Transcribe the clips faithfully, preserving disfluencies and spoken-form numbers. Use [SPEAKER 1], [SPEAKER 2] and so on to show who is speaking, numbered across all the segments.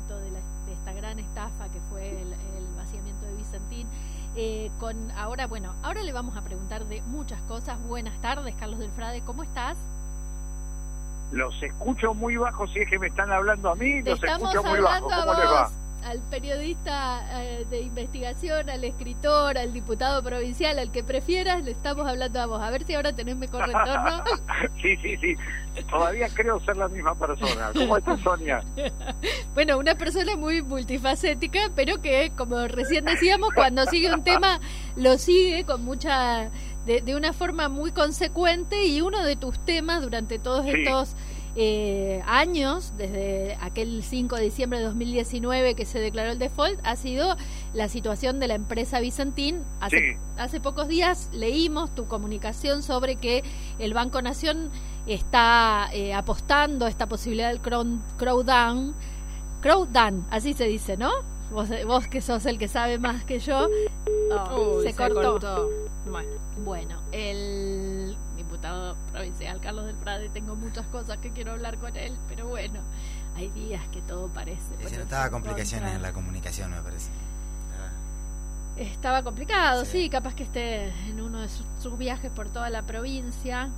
[SPEAKER 1] propósito de, la, de esta gran estafa que fue el, el vaciamiento de Vicentín. Eh, con ahora, bueno, ahora le vamos a preguntar de muchas cosas. Buenas tardes, Carlos Delfrade, ¿cómo estás?
[SPEAKER 2] Los escucho muy bajo, si es que me están hablando a mí,
[SPEAKER 1] Te
[SPEAKER 2] los
[SPEAKER 1] estamos
[SPEAKER 2] escucho muy bajo. ¿Cómo les va?
[SPEAKER 1] Al periodista eh, de investigación, al escritor, al diputado provincial, al que prefieras, le estamos hablando a vos. A ver si ahora tenés mejor retorno.
[SPEAKER 2] Sí, sí, sí. Todavía creo ser la misma persona. ¿Cómo estás, Sonia?
[SPEAKER 1] Bueno, una persona muy multifacética, pero que, como recién decíamos, cuando sigue un tema, lo sigue con mucha... De, de una forma muy consecuente, y uno de tus temas durante todos sí. estos... Eh, años, desde aquel cinco de diciembre de dos mil diecinueve que se declaró el default, ha sido la situación de la empresa Vicentín. Hace, sí. hace pocos días leímos tu comunicación sobre que el Banco Nación está eh, apostando a esta posibilidad del crowd, crowdown, crowdown, así se dice, ¿no? Vos, vos que sos el que sabe más que yo. Oh,
[SPEAKER 3] Uy,
[SPEAKER 1] se,
[SPEAKER 3] se
[SPEAKER 1] cortó.
[SPEAKER 3] cortó. Bueno.
[SPEAKER 1] Bueno, el diputado provincial Carlos Delfrade, tengo muchas cosas que quiero hablar con él, pero bueno, hay días que todo parece.
[SPEAKER 4] Se notaba complicaciones en la comunicación, me parece.
[SPEAKER 1] Estaba, Estaba complicado, sí.
[SPEAKER 4] sí,
[SPEAKER 1] capaz que esté en uno de sus, sus viajes por toda la provincia.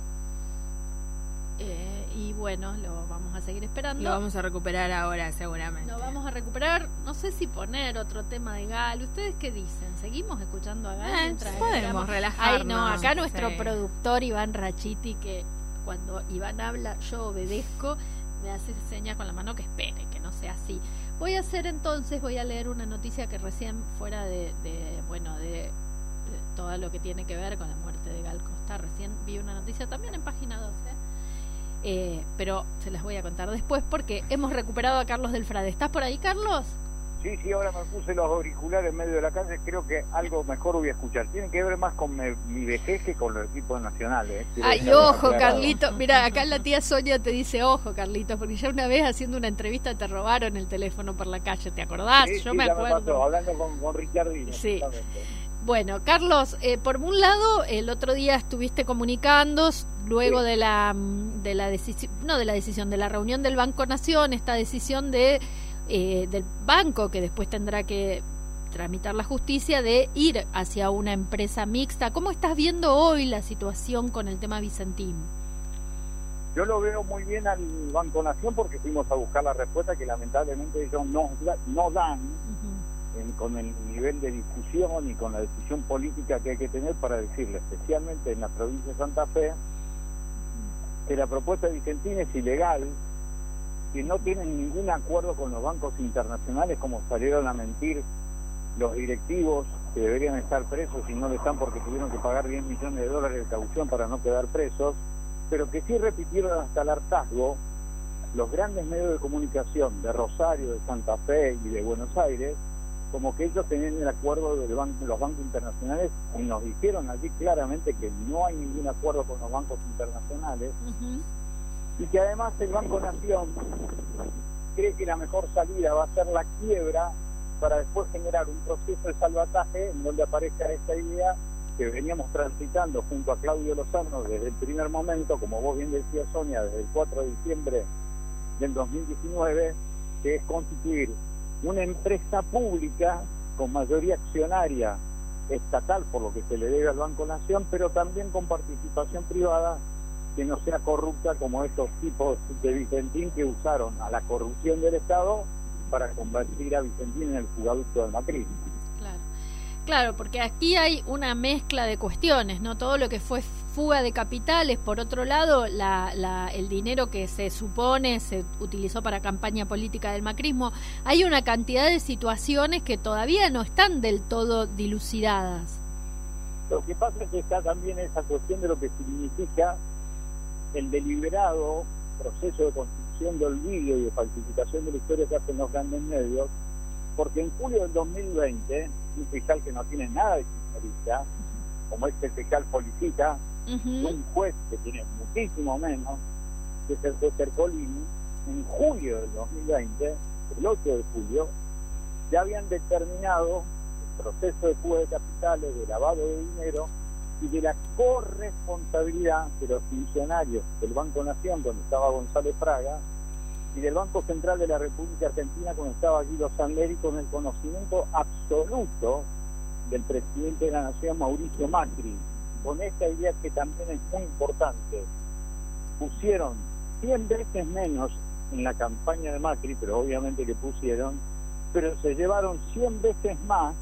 [SPEAKER 1] Eh, y bueno, lo vamos a seguir esperando.
[SPEAKER 3] Lo vamos a recuperar ahora, seguramente.
[SPEAKER 1] Lo vamos a recuperar, no sé si poner otro tema de Gal. ¿Ustedes qué dicen? ¿Seguimos escuchando a Gal?
[SPEAKER 3] Eh, podemos relajarnos.
[SPEAKER 1] Ay, no, acá nuestro
[SPEAKER 3] sí.
[SPEAKER 1] productor Iván Rachiti, que cuando Iván habla yo obedezco, me hace señas con la mano que espere, que no sea así. Voy a hacer entonces, voy a leer una noticia que recién fuera de, de bueno, de, de todo lo que tiene que ver con la muerte de Gal Costa. Recién vi una noticia también en Página doce. Eh, pero se las voy a contar después porque hemos recuperado a Carlos Delfrade. ¿Estás por ahí, Carlos?
[SPEAKER 2] Sí, sí, ahora me puse los auriculares en medio de la calle, creo que algo mejor voy a escuchar. Tiene que ver más con me, mi vejez que con los equipos nacionales. ¿eh?
[SPEAKER 1] Ay, ojo, Carlito. Mira, acá la tía Sonia te dice, ojo, Carlitos, porque ya una vez haciendo una entrevista te robaron el teléfono por la calle, ¿te acordás?
[SPEAKER 2] Sí,
[SPEAKER 1] Yo
[SPEAKER 2] sí,
[SPEAKER 1] me
[SPEAKER 2] ya
[SPEAKER 1] acuerdo.
[SPEAKER 2] Me pasó, hablando con, con Ricardino.
[SPEAKER 1] Sí. Bueno, Carlos, eh, por un lado, el otro día estuviste comunicando luego sí. de la de la decisión, no de la decisión, de la reunión del Banco Nación, esta decisión de eh, del banco que después tendrá que tramitar la justicia de ir hacia una empresa mixta. ¿Cómo estás viendo hoy la situación con el tema Vicentín?
[SPEAKER 2] Yo lo veo muy bien al Banco Nación porque fuimos a buscar la respuesta que lamentablemente ellos no, no dan. Uh-huh. En, con el nivel de discusión y con la decisión política que hay que tener para decirle, especialmente en la provincia de Santa Fe, que la propuesta de Vicentín es ilegal, que no tienen ningún acuerdo con los bancos internacionales, como salieron a mentir los directivos que deberían estar presos y no lo están porque tuvieron que pagar diez millones de dólares de caución para no quedar presos, pero que sí repitieron hasta el hartazgo los grandes medios de comunicación de Rosario, de Santa Fe y de Buenos Aires, como que ellos tenían el acuerdo de los bancos internacionales, y nos dijeron allí claramente que no hay ningún acuerdo con los bancos internacionales, uh-huh. y que además el Banco Nación cree que la mejor salida va a ser la quiebra para después generar un proceso de salvataje en donde aparezca esta idea que veníamos transitando junto a Claudio Lozano desde el primer momento, como vos bien decías, Sonia, desde el cuatro de diciembre del dos mil diecinueve, que es constituir una empresa pública con mayoría accionaria estatal, por lo que se le debe al Banco Nación, pero también con participación privada que no sea corrupta como estos tipos de Vicentín que usaron a la corrupción del Estado para convertir a Vicentín en el jugaducto del macrismo.
[SPEAKER 1] Claro. Claro, porque aquí hay una mezcla de cuestiones, ¿no? Todo lo que fue fuga de capitales, por otro lado, la, la, el dinero que se supone se utilizó para campaña política del macrismo. Hay una cantidad de situaciones que todavía no están del todo dilucidadas.
[SPEAKER 2] Lo que pasa es que está también esa cuestión de lo que significa el deliberado proceso de construcción de olvido y de falsificación de la historia que hacen los grandes medios, porque en julio del dos mil veinte, un fiscal que no tiene nada de kirchnerista, como este fiscal Policita, uh-huh. un juez que tiene muchísimo menos, que es el juez Ercolini, en julio del dos mil veinte, el ocho de julio, ya habían determinado el proceso de fuga de capitales, de lavado de dinero y de la corresponsabilidad de los funcionarios del Banco Nación, donde estaba González Fraga, y del Banco Central de la República Argentina, cuando estaba Guido Sanleri, con el conocimiento absoluto del presidente de la Nación, Mauricio Macri, con esta idea que también es muy importante. Pusieron cien veces menos en la campaña de Macri, pero obviamente que pusieron, pero se llevaron cien veces más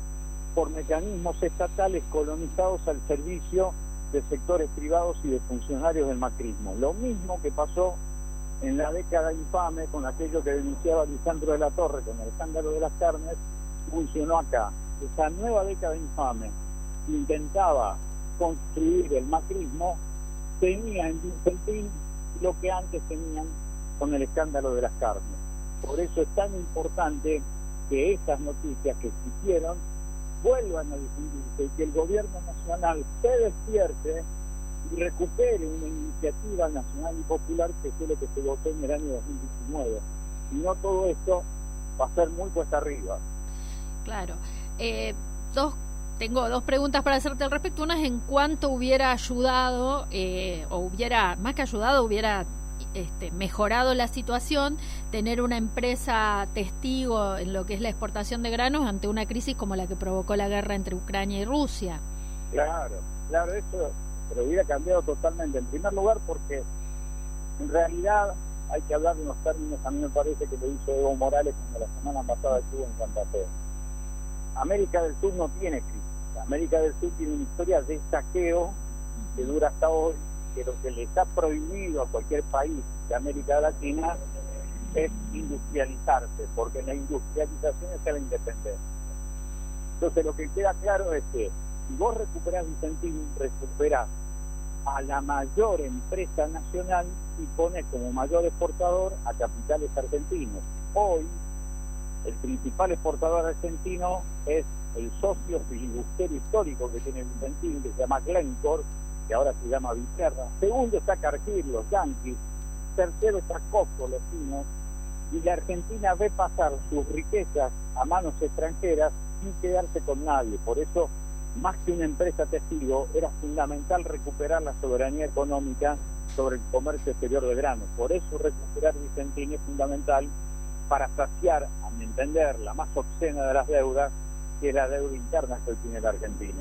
[SPEAKER 2] por mecanismos estatales colonizados al servicio de sectores privados y de funcionarios del macrismo. Lo mismo que pasó en la década infame con aquello que denunciaba Lisandro de la Torre con el escándalo de las carnes, funcionó acá. Esa nueva década infame intentaba construir el macrismo, tenía en Vicentín lo que antes tenían con el escándalo de las carnes. Por eso es tan importante que esas noticias que existieron vuelvan a difundirse y que el gobierno nacional se despierte y recupere una iniciativa nacional y popular que fue lo que se votó en el año dos mil diecinueve. Si no, todo esto va a ser muy cuesta arriba.
[SPEAKER 1] Claro. Eh, dos, tengo dos preguntas para hacerte al respecto. Una es en cuánto hubiera ayudado, eh, o hubiera, más que ayudado, hubiera este, mejorado la situación, tener una empresa testigo en lo que es la exportación de granos ante una crisis como la que provocó la guerra entre Ucrania y Rusia.
[SPEAKER 2] Claro, claro, eso pero hubiera cambiado totalmente. En primer lugar, porque en realidad hay que hablar de unos términos, a mí me parece que lo hizo Evo Morales cuando la semana pasada estuvo en Santa Fe. América del Sur no tiene crisis. América del Sur tiene una historia de saqueo que dura hasta hoy, que lo que le está prohibido a cualquier país de América Latina es industrializarse, porque la industrialización es la independencia. Entonces lo que queda claro es que si vos recuperás Vicentín, recuperás a la mayor empresa nacional y pones como mayor exportador a capitales argentinos. Hoy el principal exportador argentino es el socio filibustero histórico que tiene Vicentín, que se llama Glencore, que ahora se llama Viterra. Segundo está Cargill, los yanquis. Tercero está Costco, los chinos. Y la Argentina ve pasar sus riquezas a manos extranjeras sin quedarse con nadie. Por eso, más que una empresa testigo, era fundamental recuperar la soberanía económica sobre el comercio exterior de granos. Por eso recuperar Vicentín es fundamental para saciar, a mi entender, la más obscena de las deudas, que es la deuda interna que hoy tiene la Argentina.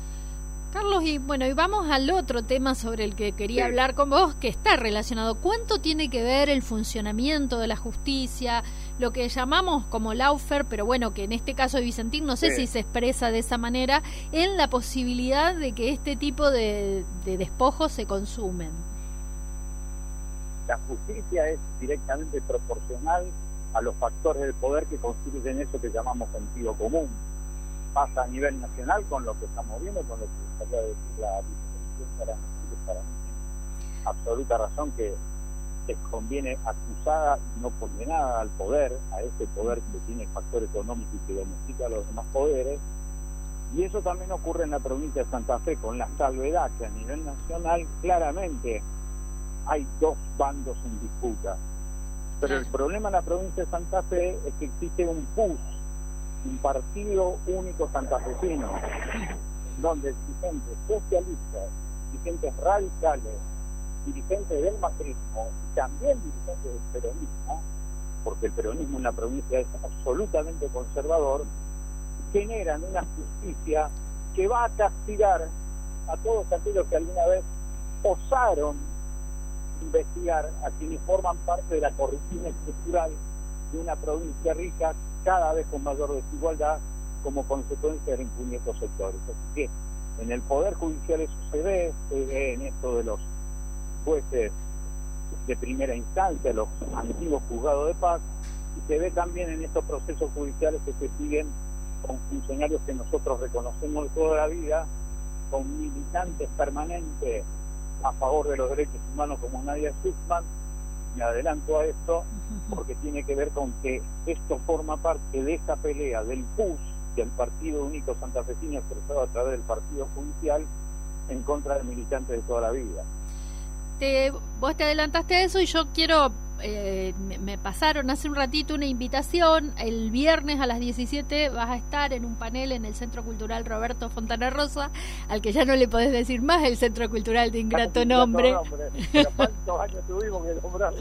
[SPEAKER 1] Carlos, y bueno, y vamos al otro tema sobre el que quería sí. hablar con vos, que está relacionado. ¿Cuánto tiene que ver el funcionamiento de la justicia, lo que llamamos como lawfare, pero bueno, que en este caso de Vicentín no sé sí. si se expresa de esa manera, en la posibilidad de que este tipo de, de despojos se consumen?
[SPEAKER 2] La justicia es directamente proporcional a los factores del poder que constituyen eso que llamamos sentido común. Pasa a nivel nacional con lo que estamos viendo, con lo que acaba de decir la vicepresidenta, que para mí tiene absoluta razón, que les conviene acusada y no condenada al poder, a ese poder que tiene factor económico y que domestica a los demás poderes. Y eso también ocurre en la provincia de Santa Fe, con la salvedad que a nivel nacional claramente hay dos bandos en disputa. Pero el problema en la provincia de Santa Fe es que existe un P U S, un partido único santafesino, donde dirigentes socialistas, dirigentes radicales, dirigentes del macrismo y también dirigentes del peronismo, porque el peronismo en la provincia es absolutamente conservador, generan una justicia que va a castigar a todos aquellos que alguna vez osaron investigar a quienes forman parte de la corrupción estructural de una provincia rica, cada vez con mayor desigualdad como consecuencia de impunir estos sectores. Así que en el Poder Judicial eso se ve, se ve en esto de los jueces de primera instancia, los antiguos juzgados de paz, y se ve también en estos procesos judiciales que se siguen con funcionarios que nosotros reconocemos de toda la vida, con militantes permanentes a favor de los derechos humanos como Nadia Schussmann. Me adelanto a esto porque tiene que ver con que esto forma parte de esa pelea del P U S, del Partido Único Santafesino expresado a través del Partido Judicial, en contra de militantes de toda la vida.
[SPEAKER 1] Te, vos te adelantaste a eso y yo quiero, eh, me, me pasaron hace un ratito una invitación. El viernes a las diecisiete vas a estar en un panel en el Centro Cultural Roberto Fontana Rosa, al que ya no le podés decir más el Centro Cultural de ingrato nombre.
[SPEAKER 2] nombre. Pero ¿cuántos años tuvimos que nombrarlo?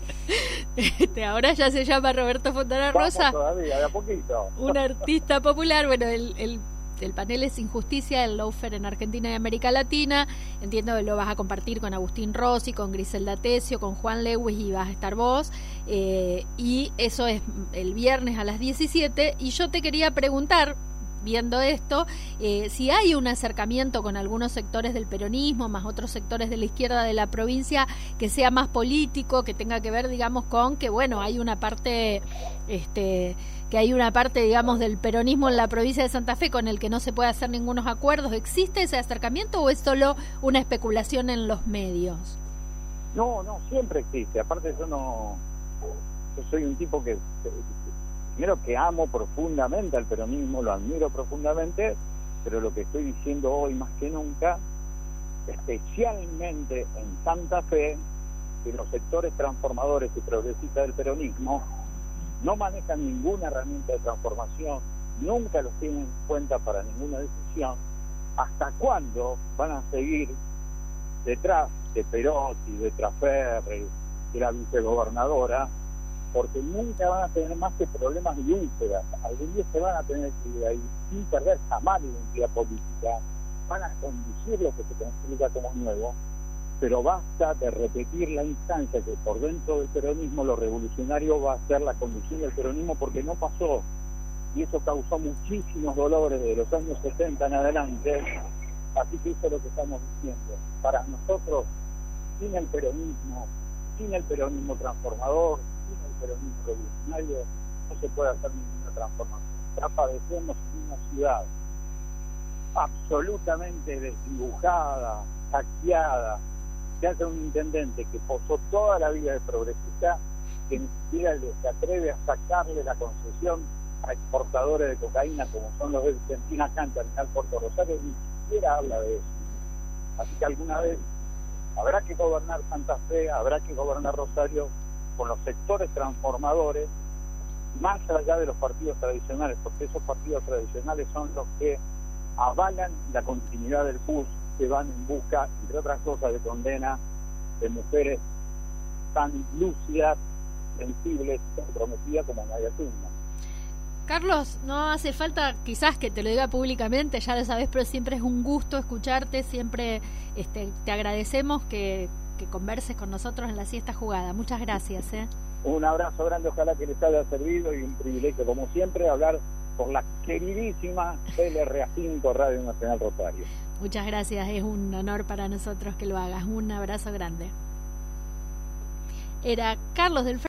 [SPEAKER 1] Este, ahora ya se llama Roberto Fontana
[SPEAKER 2] Vamos
[SPEAKER 1] Rosa.
[SPEAKER 2] todavía, de a poquito.
[SPEAKER 1] Un artista popular. Bueno, el, el, el panel es Injusticia, el lawfare en Argentina y América Latina. Entiendo que lo vas a compartir con Agustín Rossi, con Griselda Tesio, con Juan Lewis y vas a estar vos. Eh, y eso es el viernes a las diecisiete. Y yo te quería preguntar, viendo esto, eh, si hay un acercamiento con algunos sectores del peronismo, más otros sectores de la izquierda de la provincia, que sea más político, que tenga que ver, digamos, con que, bueno, hay una parte, este, que hay una parte, digamos, del peronismo en la provincia de Santa Fe con el que no se puede hacer ningunos acuerdos. ¿Existe ese acercamiento o es solo una especulación en los medios?
[SPEAKER 2] No, no, siempre existe. Aparte yo no... Yo soy un tipo que... Primero que amo profundamente al peronismo, lo admiro profundamente, pero lo que estoy diciendo hoy más que nunca, especialmente en Santa Fe, que los sectores transformadores y progresistas del peronismo no manejan ninguna herramienta de transformación, nunca los tienen en cuenta para ninguna decisión. ¿Hasta cuándo van a seguir detrás de Perotti, de Traferri, de la vicegobernadora? Porque nunca van a tener más que problemas de úlceras. Algún día se van a tener que ir ahí, sin perder jamás la identidad política, van a conducir lo que se construya como nuevo, pero basta de repetir la instancia que por dentro del peronismo lo revolucionario va a ser la conducción del peronismo, porque no pasó, y eso causó muchísimos dolores de los años setenta en adelante. Así que eso es lo que estamos diciendo. Para nosotros, sin el peronismo, sin el peronismo transformador, sin el peronismo revolucionario, no se puede hacer ninguna transformación. Ya padecemos en una ciudad absolutamente desdibujada, saqueada, que hace un intendente que posó toda la vida de progresista, que ni siquiera se atreve a sacarle la concesión a exportadores de cocaína como son los de Argentina, Terminal Puerto Rosario, ni siquiera habla de eso. Así que alguna vez habrá que gobernar Santa Fe, habrá que gobernar Rosario con los sectores transformadores, más allá de los partidos tradicionales, porque esos partidos tradicionales son los que avalan la continuidad del P U S, que van en busca, entre otras cosas, de condena de mujeres tan lúcidas, sensibles y comprometidas como Nadia Tuna.
[SPEAKER 1] Carlos, no hace falta quizás que te lo diga públicamente, ya lo sabes, pero siempre es un gusto escucharte, siempre este, te agradecemos que, que converses con nosotros en la siesta jugada. Muchas gracias. ¿eh?
[SPEAKER 2] Un abrazo grande, ojalá que les haya servido, y un privilegio, como siempre, hablar por la queridísima L R A cinco Radio Nacional Rosario.
[SPEAKER 1] Muchas gracias, es un honor para nosotros que lo hagas. Un abrazo grande. Era Carlos del